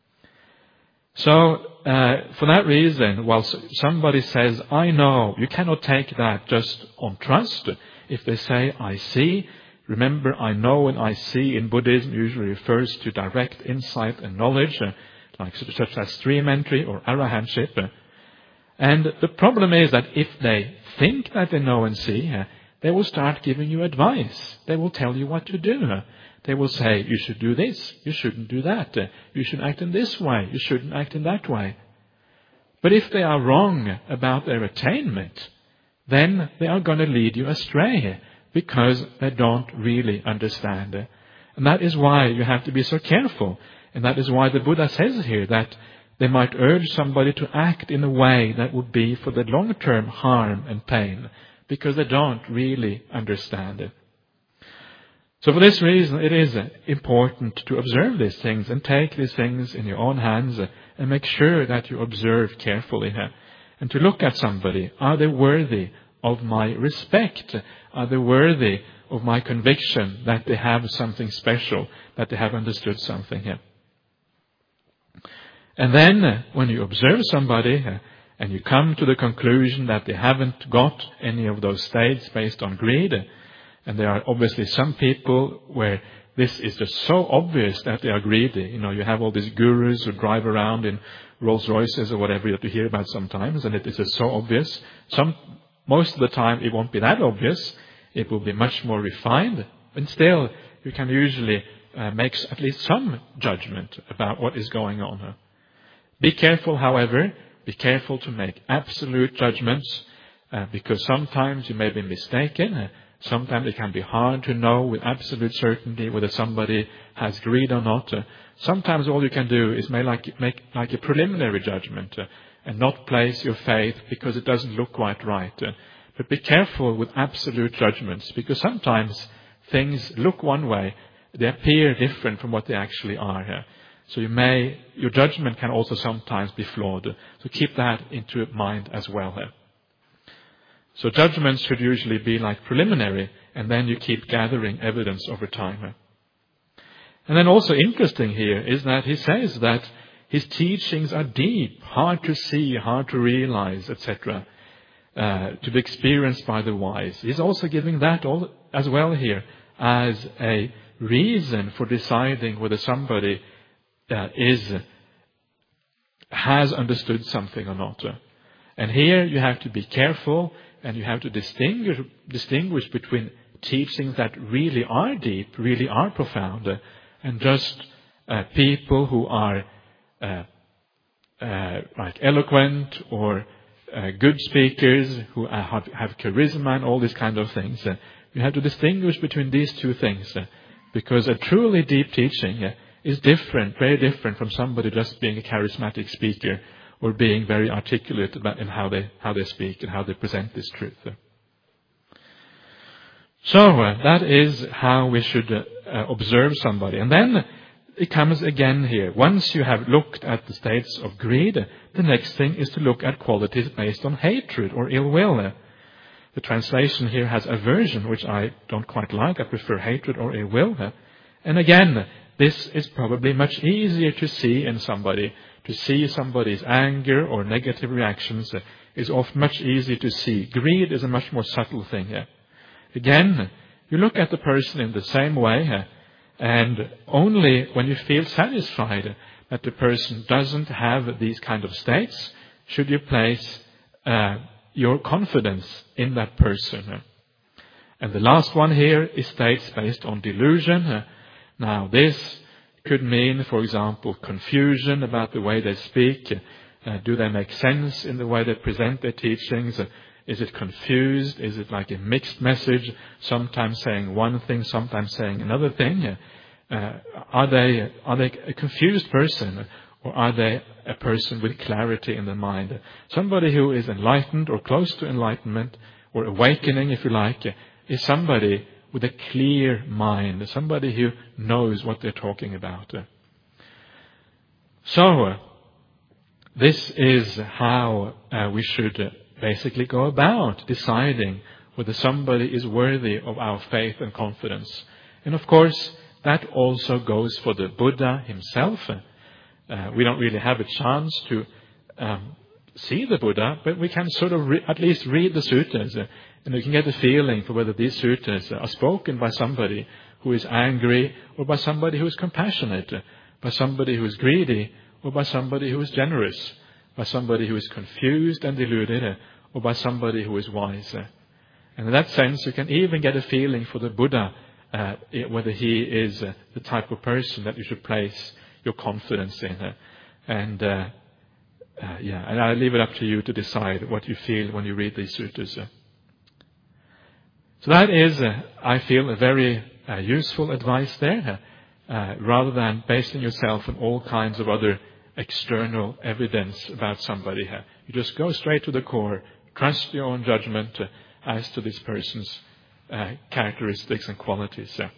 So, uh, for that reason, while somebody says, I know, you cannot take that just on trust. If they say, I see, remember, I know and I see in Buddhism usually refers to direct insight and knowledge, uh, like such as stream entry or arahantship. And the problem is that if they think that they know and see, uh, they will start giving you advice. They will tell you what to do. They will say, you should do this, you shouldn't do that, you should act in this way, you shouldn't act in that way. But if they are wrong about their attainment, then they are going to lead you astray, because they don't really understand. And that is why you have to be so careful. And that is why the Buddha says here that they might urge somebody to act in a way that would be for the long-term harm and pain, because they don't really understand it. So for this reason, it is important to observe these things and take these things in your own hands and make sure that you observe carefully. And to look at somebody, are they worthy of my respect? Are they worthy of my conviction that they have something special, that they have understood something here? And then when you observe somebody and you come to the conclusion that they haven't got any of those states based on greed, and there are obviously some people where this is just so obvious that they are greedy. You know, you have all these gurus who drive around in Rolls Royces or whatever that you hear about sometimes, and it is just so obvious. Some, most of the time it won't be that obvious. It will be much more refined. But still, you can usually uh, make at least some judgment about what is going on. Be careful, however, be careful to make absolute judgments, uh, because sometimes you may be mistaken. Uh, sometimes it can be hard to know with absolute certainty whether somebody has greed or not. Uh, sometimes all you can do is make like, make like a preliminary judgment uh, and not place your faith because it doesn't look quite right. Uh, but be careful with absolute judgments, because sometimes things look one way, they appear different from what they actually are. Uh, So you may, your judgment can also sometimes be flawed. So keep that into mind as well. So judgments should usually be like preliminary, and then you keep gathering evidence over time. And then also interesting here is that he says that his teachings are deep, hard to see, hard to realize, et cetera, uh, to be experienced by the wise. He's also giving that all as well here as a reason for deciding whether somebody Uh, is has understood something or not. And here you have to be careful, and you have to distinguish distinguish between teachings that really are deep, really are profound, uh, and just uh, people who are uh, uh, like eloquent or uh, good speakers who have, have charisma and all these kind of things. Uh, you have to distinguish between these two things, uh, because a truly deep teaching uh, is different, very different from somebody just being a charismatic speaker or being very articulate about in how they how they speak and how they present this truth. So uh, that is how we should uh, observe somebody. And then it comes again here. Once you have looked at the states of greed, the next thing is to look at qualities based on hatred or ill will. The translation here has aversion, which I don't quite like. I prefer hatred or ill will. And again, this is probably much easier to see in somebody. To see somebody's anger or negative reactions is often much easier to see. Greed is a much more subtle thing here. Again, you look at the person in the same way, and only when you feel satisfied that the person doesn't have these kind of states should you place uh, your confidence in that person. And the last one here is states based on delusion. Now, this could mean, for example, confusion about the way they speak. Uh, do they make sense in the way they present their teachings? Uh, is it confused? Is it like a mixed message? Sometimes saying one thing, sometimes saying another thing. Uh, are they are they a confused person, or are they a person with clarity in the mind? Somebody who is enlightened or close to enlightenment or awakening, if you like, is somebody with a clear mind, somebody who knows what they're talking about. So, uh, this is how uh, we should uh, basically go about deciding whether somebody is worthy of our faith and confidence. And of course, that also goes for the Buddha himself. Uh, we don't really have a chance to um, see the Buddha, but we can sort of re- at least read the suttas, uh, and we can get a feeling for whether these suttas are spoken by somebody who is angry, or by somebody who is compassionate, uh, by somebody who is greedy, or by somebody who is generous, by somebody who is confused and deluded, uh, or by somebody who is wise. Uh, and in that sense, you can even get a feeling for the Buddha, uh, whether he is uh, the type of person that you should place your confidence in. Uh, and uh, uh, yeah, and I leave it up to you to decide what you feel when you read these suttas. Uh. So that is, uh, I feel, a very uh, useful advice there, uh, uh, rather than basing yourself on all kinds of other external evidence about somebody. Uh. You just go straight to the core, trust your own judgment uh, as to this person's uh, characteristics and qualities. Uh.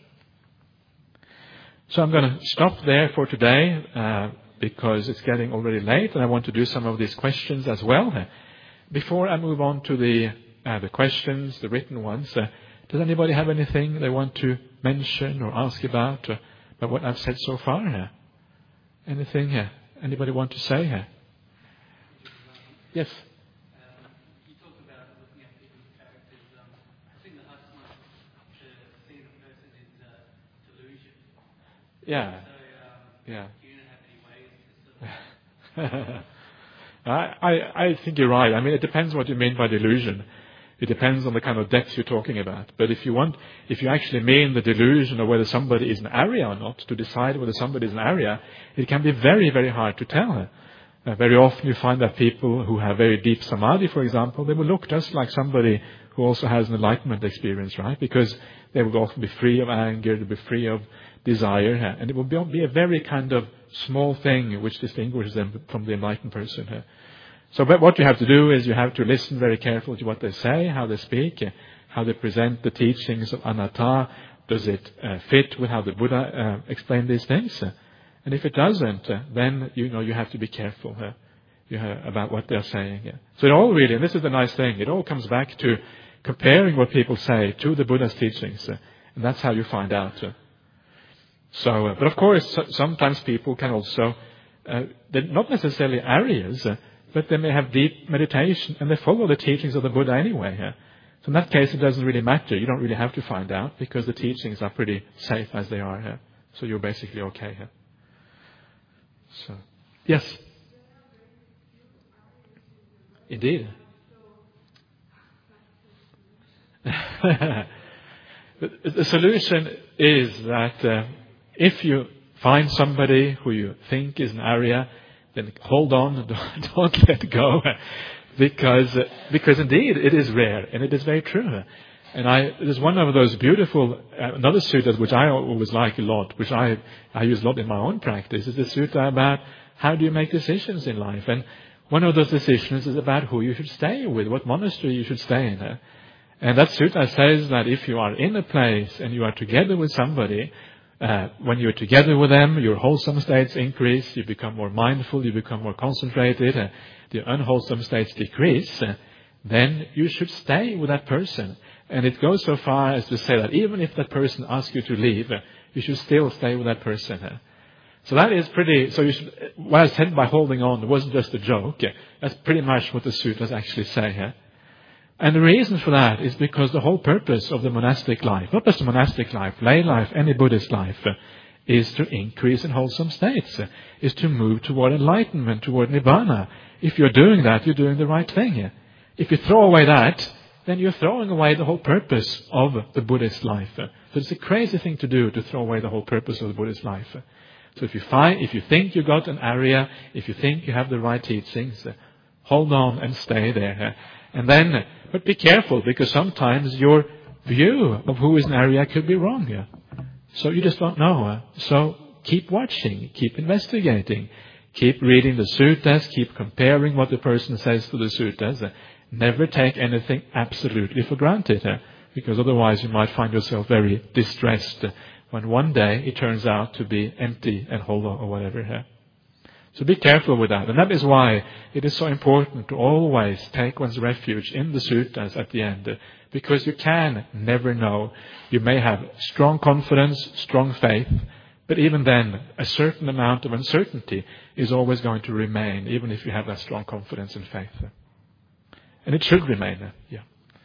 So I'm going to stop there for today, uh, because it's getting already late, and I want to do some of these questions as well. Uh, before I move on to the Uh, the questions, the written ones. Uh, does anybody have anything they want to mention or ask about, uh, about what I've said so far? Uh, anything? Uh, anybody want to say? Uh? Yes. Um, you talk about looking at people's characters. Um, I think the hardest one to see the person is uh, delusion. Yeah. So, um, yeah. do you have any ways to sort of... I, I, I think you're right. I mean, it depends what you mean by delusion. It depends on the kind of depth you're talking about. But if you want, if you actually mean the delusion of whether somebody is an Arya or not, to decide whether somebody is an Arya, it can be very, very hard to tell. Uh, very often you find that people who have very deep samadhi, for example, they will look just like somebody who also has an enlightenment experience, right? Because they will often be free of anger, they'll be free of desire, uh, and it will be, be a very kind of small thing which distinguishes them from the enlightened person. Uh. So but what you have to do is you have to listen very carefully to what they say, how they speak, uh, how they present the teachings of anatta. Does it uh, fit with how the Buddha uh, explained these things? Uh, And if it doesn't, uh, then you know you have to be careful uh, you know, about what they're saying. Yeah. So it all really, and this is the nice thing, it all comes back to comparing what people say to the Buddha's teachings, uh, and that's how you find out. Uh. So, uh, but of course, so, sometimes people can also, uh, they're not necessarily Aryas, uh, but they may have deep meditation and they follow the teachings of the Buddha anyway. Uh. So in that case, it doesn't really matter. You don't really have to find out because the teachings are pretty safe as they are. Uh. So you're basically okay. Uh. So, yes. Indeed. the, the solution is that uh, if you find somebody who you think is an Arya, then hold on and don't, don't let go. Because, uh, because indeed it is rare and it is very true. And I, there's one of those beautiful, uh, another sutta which I always like a lot, which I, I use a lot in my own practice, is the sutta about how do you make decisions in life. And one of those decisions is about who you should stay with, what monastery you should stay in. Uh. And that sutta says that if you are in a place and you are together with somebody, uh, when you're together with them, your wholesome states increase, you become more mindful, you become more concentrated, uh, the unwholesome states decrease, uh, then you should stay with that person. And it goes so far as to say that even if that person asks you to leave, you should still stay with that person. So that is pretty, so you should, what I said by holding on, it wasn't just a joke. That's pretty much what the sutras actually say. And the reason for that is because the whole purpose of the monastic life, not just the monastic life, lay life, any Buddhist life, is to increase in wholesome states, is to move toward enlightenment, toward nibbana. If you're doing that, you're doing the right thing. If you throw away that, then you're throwing away the whole purpose of the Buddhist life. So it's a crazy thing to do, to throw away the whole purpose of the Buddhist life. So if you find, if you think you got an area, if you think you have the right teachings, hold on and stay there. And then, but be careful, because sometimes your view of who is an area could be wrong. So you just don't know. So keep watching, keep investigating, keep reading the suttas, keep comparing what the person says to the suttas. Never take anything absolutely for granted, eh? Because otherwise you might find yourself very distressed when one day it turns out to be empty and hollow or whatever. Eh? So be careful with that. And that is why it is so important to always take one's refuge in the suttas at the end. Eh? Because you can never know. You may have strong confidence, strong faith, but even then a certain amount of uncertainty is always going to remain, even if you have that strong confidence and faith. Eh? And it should remain. Yeah.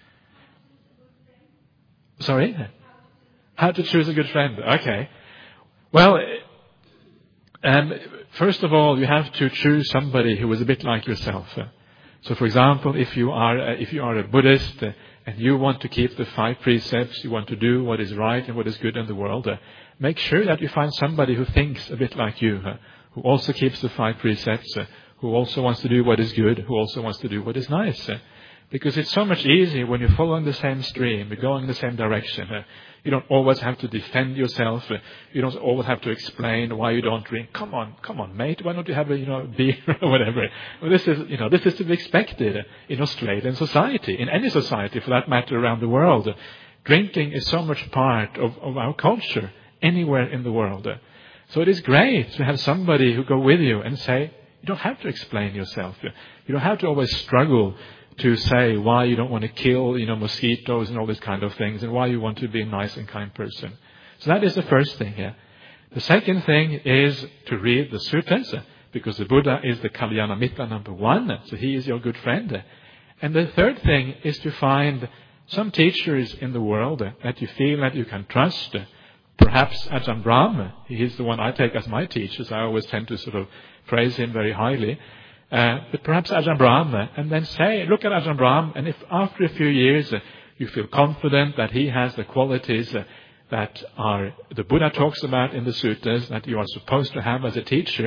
Sorry? How to choose a good friend? Okay. Well, um, first of all, you have to choose somebody who is a bit like yourself. So, for example, if you are uh, if you are a Buddhist uh, and you want to keep the five precepts, you want to do what is right and what is good in the world, uh, make sure that you find somebody who thinks a bit like you, uh, who also keeps the five precepts, uh, who also wants to do what is good, who also wants to do what is nice. Because it's so much easier when you're following the same stream, you're going in the same direction. You don't always have to defend yourself. You don't always have to explain why you don't drink. Come on, come on, mate, why don't you have a, you know, beer or whatever? Well, this is, you know, this is to be expected in Australian society, in any society for that matter around the world. Drinking is so much part of, of our culture anywhere in the world. So it is great to have somebody who go with you and say, you don't have to explain yourself. You don't have to always struggle to say why you don't want to kill, you know, mosquitoes and all these kind of things, and why you want to be a nice and kind person. So that is the first thing here. The second thing is to read the suttas, because the Buddha is the Kalyana Mitra number one, so he is your good friend. And the third thing is to find some teachers in the world that you feel that you can trust. Perhaps Ajahn Brahm, he is the one I take as my teacher, so I always tend to sort of praise him very highly. Uh, but perhaps Ajahn Brahm, and then say, look at Ajahn Brahm, and if after a few years uh, you feel confident that he has the qualities uh, that are the Buddha talks about in the suttas that you are supposed to have as a teacher,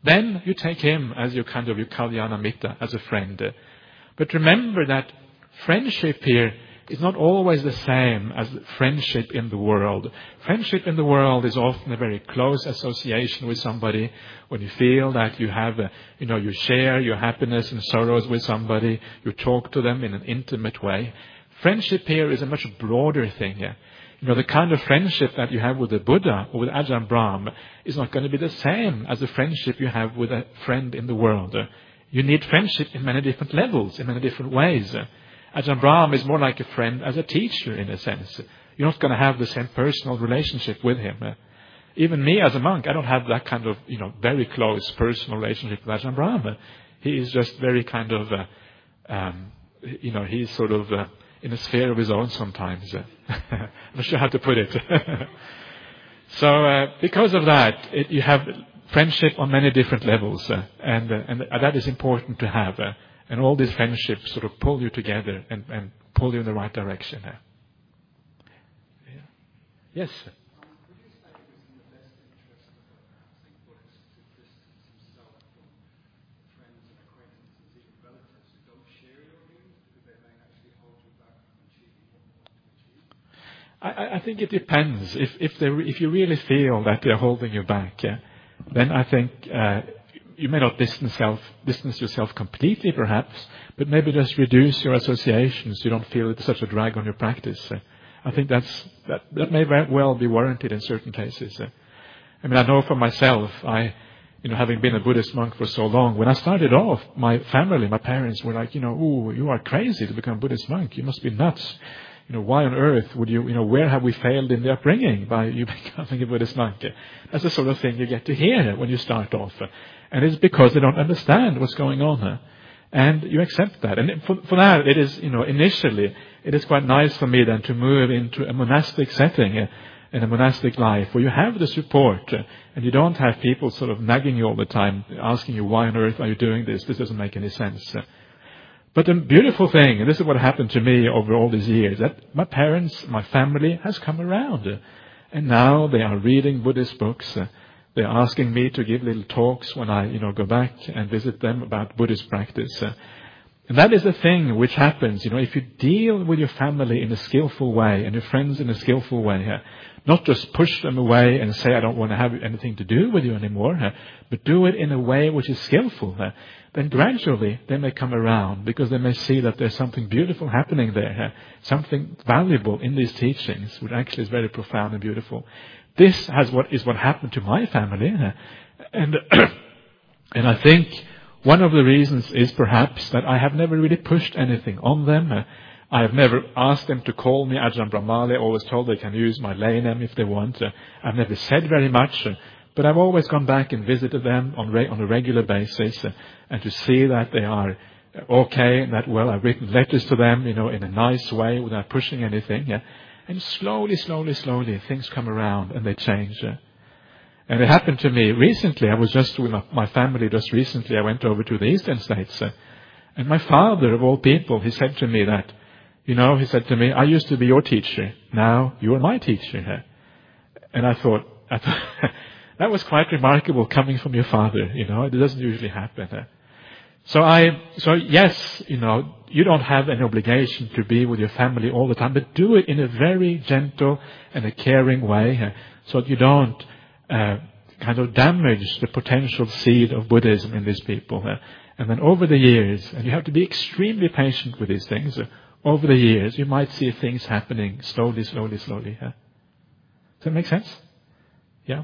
then you take him as your kind of your Kalyana Mitta, as a friend. But remember that friendship here is not always the same as friendship in the world. Friendship in the world is often a very close association with somebody when you feel that you have, a, you know, you share your happiness and sorrows with somebody, you talk to them in an intimate way. Friendship here is a much broader thing. Yeah? You know, the kind of friendship that you have with the Buddha or with Ajahn Brahm is not going to be the same as the friendship you have with a friend in the world. You need friendship in many different levels, in many different ways. Ajahn Brahm is more like a friend as a teacher in a sense. You're not going to have the same personal relationship with him. Even me as a monk, I don't have that kind of, you know, very close personal relationship with Ajahn Brahm. He is just very kind of, uh, um, you know, he's sort of uh, in a sphere of his own sometimes. I'm not sure how to put it. So uh, because of that, it, you have friendship on many different levels, uh, and, uh, and that is important to have. Uh, And all these friendships sort of pull you together and, and pull you in the right direction. Yeah. Yes? Um, would you say it was in the best interest of a Catholic Buddhist to distance himself from friends and acquaintances, even relatives who don't share your views, because they may actually hold you back from achieving what you want to achieve? I, I think it depends. If, if, they, if you really feel that they're holding you back, yeah, then I think uh, you may not distance, self, distance yourself completely, perhaps, but maybe just reduce your associations. You don't feel it's such a drag on your practice. Uh, I think that's, that, that may very well be warranted in certain cases. Uh, I mean, I know for myself, I, you know, having been a Buddhist monk for so long, when I started off, my family, my parents were like, you know, ooh, you are crazy to become a Buddhist monk. You must be nuts. You know, why on earth would you, you know, where have we failed in the upbringing by you becoming a Buddhist monk? That's the sort of thing you get to hear when you start off. And it's because they don't understand what's going on. And you accept that. And for, for that, it is, you know, initially, it is quite nice for me then to move into a monastic setting, in a monastic life, where you have the support, and you don't have people sort of nagging you all the time, asking you, why on earth are you doing this? This doesn't make any sense. But the beautiful thing, and this is what happened to me over all these years, that my parents, my family has come around. And now they are reading Buddhist books. They're asking me to give little talks when I, you know, go back and visit them about Buddhist practice. And that is the thing which happens, you know, if you deal with your family in a skillful way and your friends in a skillful way, not just push them away and say, I don't want to have anything to do with you anymore, but do it in a way which is skillful, then gradually they may come around because they may see that there's something beautiful happening there, something valuable in these teachings, which actually is very profound and beautiful. This has what is what happened to my family, and and I think one of the reasons is perhaps that I have never really pushed anything on them. I have never asked them to call me Ajahn Brahmali. I always told they can use my lay name if they want. I've never said very much, but I've always gone back and visited them on re- on a regular basis, and to see that they are okay, that well, I've written letters to them, you know, in a nice way without pushing anything. Yeah. And slowly, slowly, slowly, things come around and they change. And it happened to me recently. I was just with my family just recently. I went over to the Eastern States. And my father, of all people, he said to me that, you know, he said to me, I used to be your teacher. Now you are my teacher. And I thought, I thought that was quite remarkable coming from your father. You know, it doesn't usually happen. So I, so yes, you know, you don't have an obligation to be with your family all the time, but do it in a very gentle and a caring way, so that you don't uh, kind of damage the potential seed of Buddhism in these people. And then over the years, and you have to be extremely patient with these things, over the years you might see things happening slowly, slowly, slowly. Does that make sense? Yeah?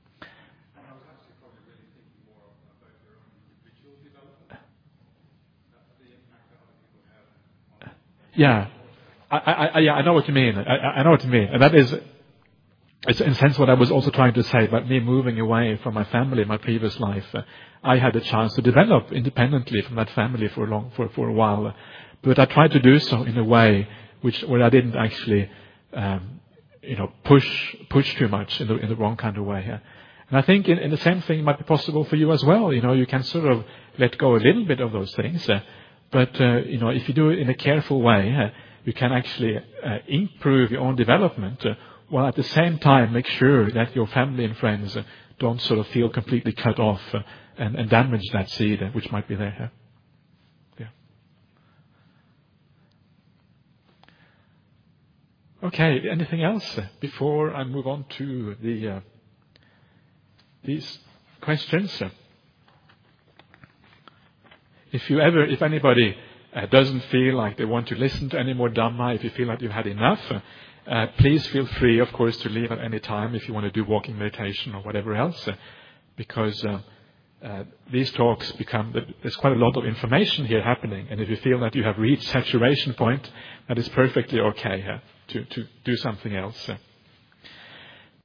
Yeah, I, I, I, yeah, I know what you mean. I, I know what you mean. And that is, it's in a sense what I was also trying to say about me moving away from my family in my previous life. Uh, I had a chance to develop independently from that family for a long, for, for a while. But I tried to do so in a way which, where I didn't actually, um, you know, push, push too much in the, in the wrong kind of way. Uh. And I think in, in the same thing might be possible for you as well. You know, you can sort of let go a little bit of those things. Uh, But, uh, you know, if you do it in a careful way, uh, you can actually uh, improve your own development uh, while at the same time make sure that your family and friends uh, don't sort of feel completely cut off uh, and, and damage that seed uh, which might be there. Yeah. Okay, anything else before I move on to the uh, these questions? If you ever, if anybody uh, doesn't feel like they want to listen to any more Dhamma, if you feel like you've had enough, uh, uh, please feel free, of course, to leave at any time if you want to do walking meditation or whatever else, uh, because uh, uh, these talks become, there's quite a lot of information here happening, and if you feel that you have reached saturation point, that is perfectly okay uh, to, to do something else. Uh.